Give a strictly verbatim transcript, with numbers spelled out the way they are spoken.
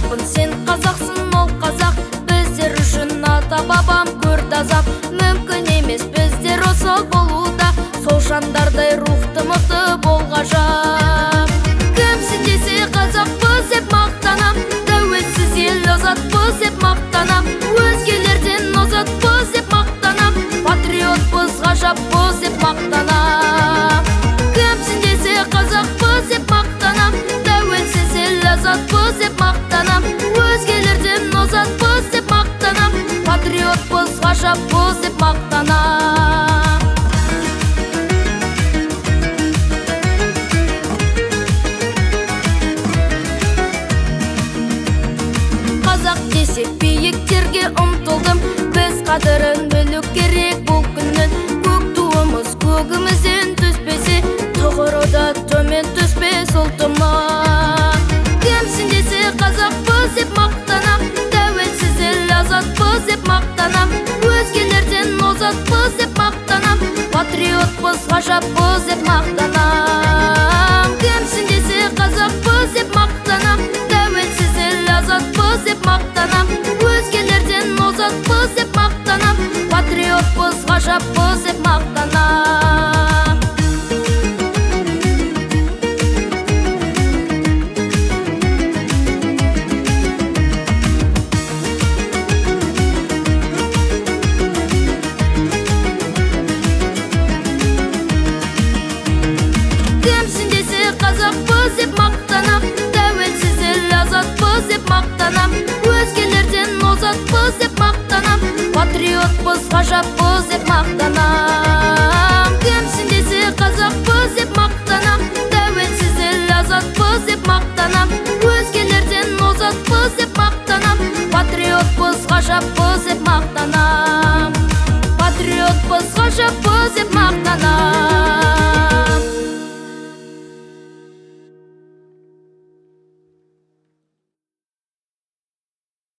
қазақпын, сен қазақсың, ол қазақ. Біздер үшін ата бабам көрді азап. Мүмкін емес біздер осал болуда, сол жандардай рухты мықты бол ғажап. Кімсің десе қазақпыз деп мақтанам, тәуелсіз ел азатпыз деп мақтанам. Өзгелерден озатпыз деп мақтанам, патриотпыз ғажаппыз деп мақтанам. Кімсің десе қазақпыз деп мақтанам, тәуелсіз ел азатпыз деп мақтанам. Өзгелерден озатпыз деп мақтанам, патриотпыз ғажаппыз деп мақтанам. Қазақ десек биіктерге ұмтылдым, біз қадірін білу керек бұл күннен. Көк туымыз көгімізден түспесе, тұғыры да төмен түспес ұлтымыз. Кімсің десе қазақпыз деп мақтанам, тәуелсіз ел азатпыз деп мақтанам. Өзгелерден озатпыз деп мақтанам, патриотпыз ғажаппыз деп мақтанам. Кімсің десе қазақпыз деп мақтанам, тәуелсіз ел азатпыз деп мақтанам. Өзгелерден озатпыз деп мақтанам, патриотпыз ғажаппыз деп мақтанам. Кімсің десе қазақпыз деп мақтанам, тәуелсіз ел азатпыз деп мақтанам. Өзгелерден озатпыз деп мақтанам, патриотпыз ғажаппыз деп мақтанам. Кімсің десе қазақпыз деп мақтанам, тәуелсіз ел азатпыз деп мақтанам. Өзгелерден озатпыз деп мақтанам, патриотпыз ғажаппыз деп мақтанам. Патриотпыз ғажаппыз деп мақтанам.